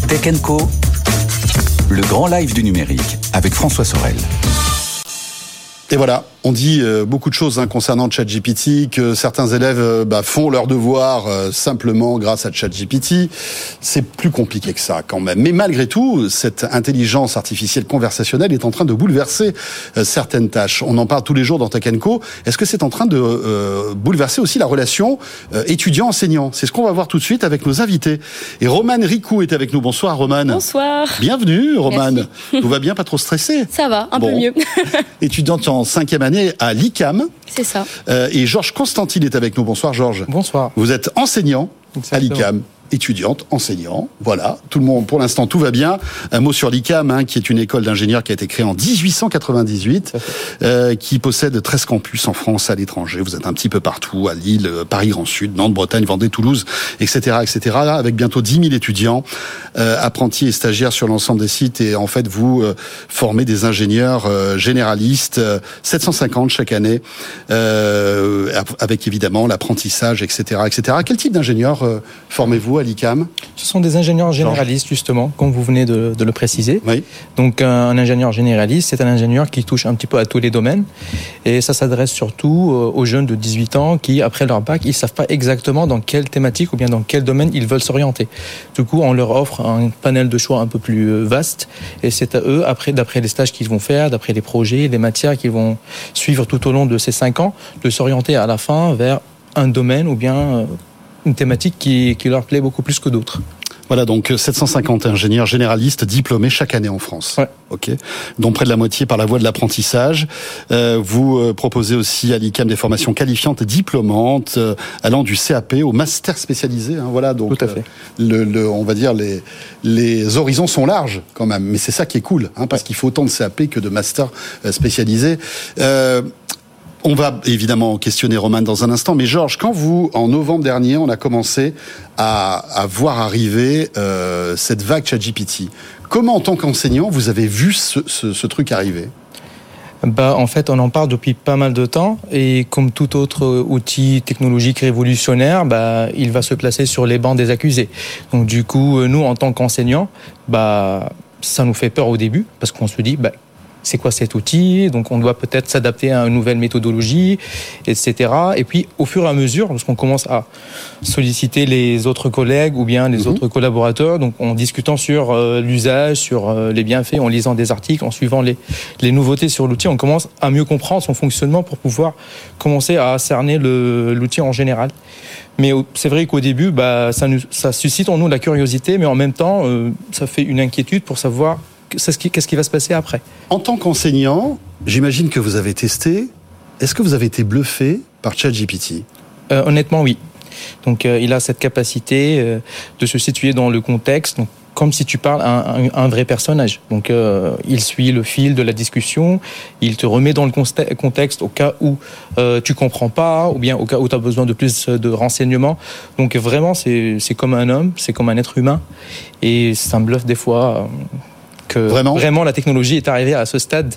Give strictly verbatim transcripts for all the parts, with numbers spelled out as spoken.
Tech and Co, le grand live du numérique avec François Sorel. Et voilà, on dit euh, beaucoup de choses hein, concernant ChatGPT, que certains élèves euh, bah, font leurs devoirs euh, simplement grâce à ChatGPT. C'est plus compliqué que ça quand même. Mais malgré tout, cette intelligence artificielle conversationnelle est en train de bouleverser euh, certaines tâches. On en parle tous les jours dans Tech and Co. Est-ce que c'est en train de euh, bouleverser aussi la relation euh, étudiant-enseignant ? C'est ce qu'on va voir tout de suite avec nos invités. Et Romane Ricou est avec nous. Bonsoir Romane. Bonsoir. Bienvenue Romane. Tout va bien, pas trop stressé ? Ça va, un bon. peu mieux. Étudiante en cinquième année à l'I C A M. C'est ça. Euh, et Georges Constantine est avec nous. Bonsoir Georges. Bonsoir. Vous êtes enseignant Exactement. À l'I C A M. Étudiante, enseignant, voilà, tout le monde, pour l'instant, tout va bien. Un mot sur l'I C A M, hein, qui est une école d'ingénieurs qui a été créée en dix-huit cent quatre-vingt-dix-huit, euh, qui possède treize campus en France, à l'étranger. Vous êtes un petit peu partout, à Lille, Paris Grand Sud, Nantes, Bretagne, Vendée, Toulouse, et cetera, et cetera. Là, avec bientôt dix mille étudiants, euh, apprentis et stagiaires sur l'ensemble des sites. Et en fait, vous euh, formez des ingénieurs euh, généralistes, euh, sept cent cinquante chaque année, euh, avec évidemment l'apprentissage, et cetera, et cetera. Quel type d'ingénieurs euh, formez-vous à l'I C A M ? Ce sont des ingénieurs généralistes, justement, comme vous venez de, de le préciser. Oui. Donc, un, un ingénieur généraliste, c'est un ingénieur qui touche un petit peu à tous les domaines. Et ça s'adresse surtout aux jeunes de dix-huit ans qui, après leur bac, ils ne savent pas exactement dans quelle thématique ou bien dans quel domaine ils veulent s'orienter. Du coup, on leur offre un panel de choix un peu plus vaste. Et c'est à eux, après, d'après les stages qu'ils vont faire, d'après les projets, les matières qu'ils vont suivre tout au long de ces cinq ans, de s'orienter à la fin vers un domaine ou bien une thématique qui, qui leur plaît beaucoup plus que d'autres. Voilà, donc sept cent cinquante ingénieurs généralistes diplômés chaque année en France. Ouais. Ok. Dont près de la moitié par la voie de l'apprentissage. Euh, vous euh, proposez aussi à l'I C A M des formations qualifiantes et diplômantes, euh, allant du C A P au master spécialisé. Hein, voilà, donc tout à fait. Euh, le, le, on va dire les les horizons sont larges quand même, mais c'est ça qui est cool, hein, parce ouais. qu'il faut autant de C A P que de master euh, spécialisés. Euh, On va évidemment questionner Romane dans un instant, mais Georges, quand vous, en novembre dernier, on a commencé à, à voir arriver euh, cette vague ChatGPT, comment, en tant qu'enseignant, vous avez vu ce, ce, ce truc arriver ? Bah, en fait, on en parle depuis pas mal de temps, et comme tout autre outil technologique révolutionnaire, bah, il va se placer sur les bancs des accusés. Donc, du coup, nous, en tant qu'enseignants, bah, ça nous fait peur au début, parce qu'on se dit, bah, c'est quoi cet outil ? Donc, on doit peut-être s'adapter à une nouvelle méthodologie, et cetera. Et puis, au fur et à mesure, lorsqu'on commence à solliciter les autres collègues ou bien les mmh. autres collaborateurs, donc en discutant sur euh, l'usage, sur euh, les bienfaits, en lisant des articles, en suivant les, les nouveautés sur l'outil, on commence à mieux comprendre son fonctionnement pour pouvoir commencer à cerner le, l'outil en général. Mais c'est vrai qu'au début, bah, ça, nous, ça suscite en nous la curiosité, mais en même temps, euh, ça fait une inquiétude pour savoir qu'est-ce qui, qu'est-ce qui va se passer après. En tant qu'enseignant, j'imagine que vous avez testé. Est-ce que vous avez été bluffé par ChatGPT ? euh, Honnêtement, oui. Donc, euh, il a cette capacité euh, de se situer dans le contexte, donc, comme si tu parles à un, un, un vrai personnage. Donc, euh, il suit le fil de la discussion, il te remet dans le contexte au cas où euh, tu comprends pas, ou bien au cas où tu as besoin de plus de renseignements. Donc, vraiment, c'est, c'est comme un homme, c'est comme un être humain, et ça me bluffe des fois. Euh, que vraiment, vraiment la technologie est arrivée à ce stade,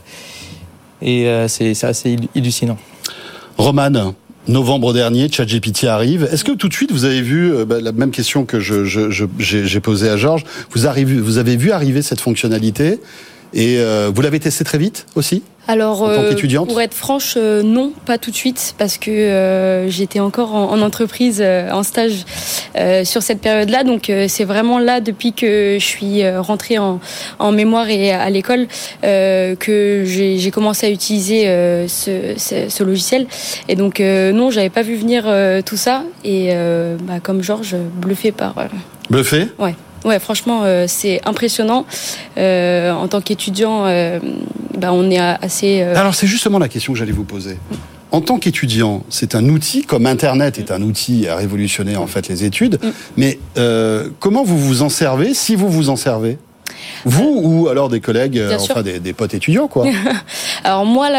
et euh, c'est, c'est assez hallucinant. Romane, novembre dernier, ChatGPT arrive. Est-ce que tout de suite vous avez vu euh, bah, la même question que je, je, je, j'ai, j'ai posée à Georges, vous, arrivez, vous avez vu arriver cette fonctionnalité et euh, vous l'avez testé très vite aussi ? Alors, en tant euh, qu'étudiante ? pour être franche, euh, non, pas tout de suite, parce que euh, j'étais encore en, en entreprise, euh, en stage euh, sur cette période-là. Donc, euh, c'est vraiment là, depuis que je suis rentrée en, en mémoire et à l'école, euh, que j'ai, j'ai commencé à utiliser euh, ce, ce, ce logiciel. Et donc, euh, non, j'avais pas vu venir euh, tout ça. Et euh, bah, comme Georges, bluffé par... Euh... Bluffé ? Ouais. Ouais, franchement, euh, c'est impressionnant. Euh, en tant qu'étudiant, euh, bah, on est assez... Euh... Alors, c'est justement la question que j'allais vous poser. En tant qu'étudiant, c'est un outil, comme Internet est un outil à révolutionner en fait les études, mm. mais euh, comment vous vous en servez, si vous vous en servez ? Vous ou alors des collègues, euh, enfin des, des potes étudiants, quoi. Alors moi, là...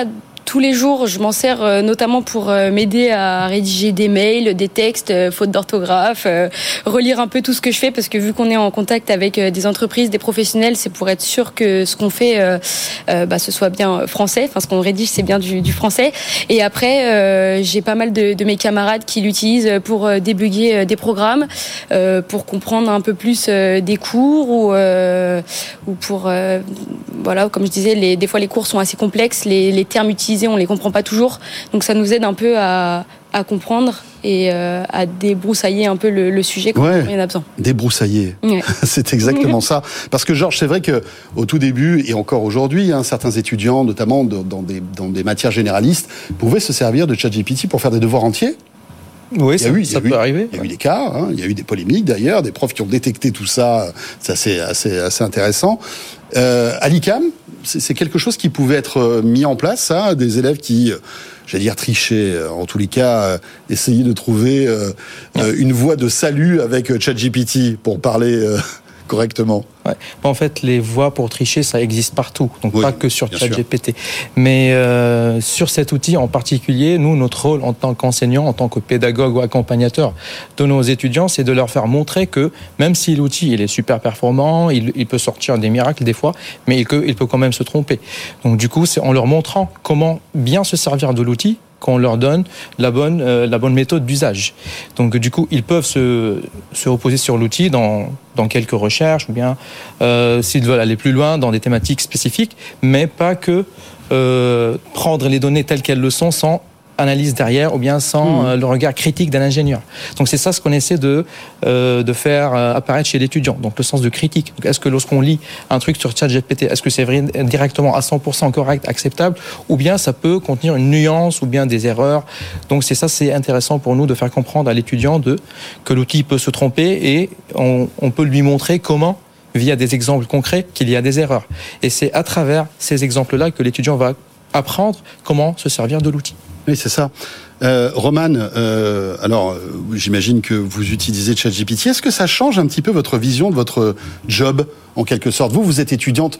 tous les jours, je m'en sers euh, notamment pour euh, m'aider à rédiger des mails, des textes, euh, fautes d'orthographe, euh, relire un peu tout ce que je fais, parce que vu qu'on est en contact avec euh, des entreprises, des professionnels, c'est pour être sûr que ce qu'on fait, euh, euh, bah, ce soit bien français, enfin ce qu'on rédige, c'est bien du, du français. Et après, euh, j'ai pas mal de, de mes camarades qui l'utilisent pour euh, débugger euh, des programmes, euh, pour comprendre un peu plus euh, des cours ou euh, ou pour euh, voilà, comme je disais, les, des fois les cours sont assez complexes, les, les termes utilisés on les comprend pas toujours, donc ça nous aide un peu à, à comprendre et euh, à débroussailler un peu le, le sujet quand ouais, il y en a besoin. Débroussailler, ouais. C'est exactement ça. Parce que Georges, c'est vrai que au tout début et encore aujourd'hui, hein, certains étudiants, notamment de, dans des dans des matières généralistes, pouvaient se servir de ChatGPT pour faire des devoirs entiers. Oui, il y a ça, eu, ça il y a peut eu, arriver. Il y a eu des cas, hein, il y a eu des polémiques d'ailleurs, des profs qui ont détecté tout ça. C'est assez, assez, assez intéressant. Euh, à l'I C A M, c'est, c'est quelque chose qui pouvait être mis en place, ça, des élèves qui, j'allais dire tricher, en tous les cas, euh, essayer de trouver euh, euh, une voie de salut avec ChatGPT pour parler euh, correctement. Ouais. En fait, les voies pour tricher, ça existe partout, donc oui, pas que sur ChatGPT. Mais euh, sur cet outil en particulier, nous, notre rôle en tant qu'enseignant, en tant que pédagogue ou accompagnateur de nos étudiants, c'est de leur faire montrer que même si l'outil il est super performant, il, il peut sortir des miracles des fois, mais il peut, il peut quand même se tromper. Donc du coup, c'est en leur montrant comment bien se servir de l'outil qu'on leur donne la bonne, euh, la bonne méthode d'usage. Donc du coup, ils peuvent se, se reposer sur l'outil dans, dans quelques recherches, ou bien euh, s'ils veulent aller plus loin dans des thématiques spécifiques, mais pas que euh, prendre les données telles qu'elles le sont sans analyse derrière, ou bien sans mmh. euh, le regard critique d'un ingénieur. Donc c'est ça ce qu'on essaie de, euh, de faire euh, apparaître chez l'étudiant, donc le sens de critique. Donc, est-ce que lorsqu'on lit un truc sur ChatGPT, est-ce que c'est vrai, directement à cent pour cent correct, acceptable, ou bien ça peut contenir une nuance, ou bien des erreurs. Donc c'est ça, c'est intéressant pour nous de faire comprendre à l'étudiant de, que l'outil peut se tromper et on, on peut lui montrer comment, via des exemples concrets, qu'il y a des erreurs. Et c'est à travers ces exemples-là que l'étudiant va apprendre comment se servir de l'outil. Oui, c'est ça. Euh, Romane, euh, alors euh, j'imagine que vous utilisez ChatGPT. Est-ce que ça change un petit peu votre vision de votre job, en quelque sorte ? Vous, vous êtes étudiante,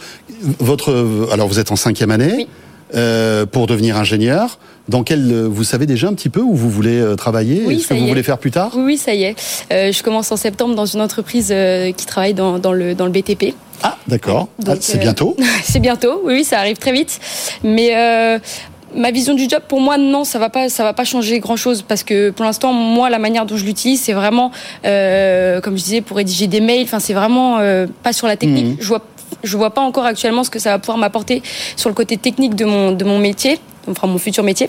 votre, alors vous êtes en cinquième année, oui. euh, pour devenir ingénieur. Dans quel, vous savez déjà un petit peu où vous voulez travailler ? Oui, Est-ce que vous est. voulez faire plus tard ? Oui, oui, ça y est. Euh, je commence en septembre dans une entreprise euh, qui travaille dans, dans, le, dans le B T P. Ah, d'accord. Donc, ah, c'est euh, bientôt. C'est bientôt, oui, oui, ça arrive très vite. Mais euh, ma vision du job, pour moi, non, ça va pas, ça va pas changer grand-chose parce que pour l'instant, moi, la manière dont je l'utilise, c'est vraiment, euh, comme je disais, pour rédiger des mails. Enfin, c'est vraiment euh, pas sur la technique. Mmh. Je vois, je vois pas encore actuellement ce que ça va pouvoir m'apporter sur le côté technique de mon de mon métier. Enfin, mon futur métier,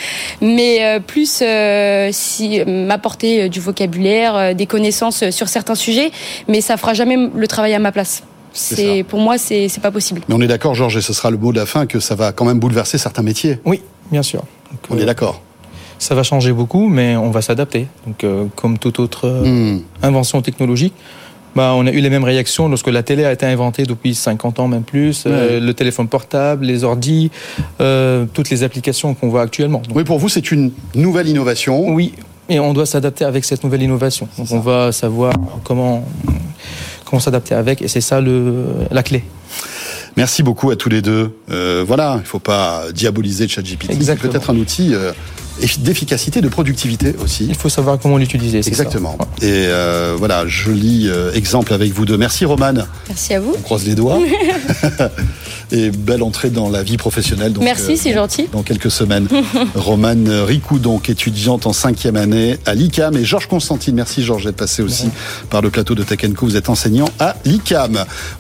mais euh, plus euh, si m'apporter du vocabulaire, euh, des connaissances sur certains sujets, mais ça fera jamais le travail à ma place. C'est, c'est pour moi, c'est c'est pas possible. Mais on est d'accord, Georges, et ce sera le mot de la fin, que ça va quand même bouleverser certains métiers. Oui, bien sûr. Donc, on euh, est d'accord. Ça va changer beaucoup, mais on va s'adapter. Donc, euh, comme toute autre euh, mmh. invention technologique. Bah, on a eu les mêmes réactions lorsque la télé a été inventée depuis cinquante ans, même plus. Ouais. Euh, le téléphone portable, les ordis, euh, toutes les applications qu'on voit actuellement. Donc, oui, pour vous, c'est une nouvelle innovation. Oui, et on doit s'adapter avec cette nouvelle innovation. Donc, on va savoir comment, comment s'adapter avec, et c'est ça le, la clé. Merci beaucoup à tous les deux. Euh, voilà, il ne faut pas diaboliser ChatGPT. C'est peut-être un outil euh, d'efficacité, de productivité aussi. Il faut savoir comment l'utiliser. C'est Exactement. Ça. Et euh, voilà, joli euh, exemple avec vous deux. Merci Romane. Merci à vous. On croise les doigts. Et belle entrée dans la vie professionnelle. Donc, Merci, euh, c'est gentil. Dans quelques semaines. Romane Ricou, donc étudiante en cinquième année à l'I C A M. Et Georges Constantine, merci Georges d'être passé aussi ouais. par le plateau de Tech and Co. Vous êtes enseignant à l'I C A M.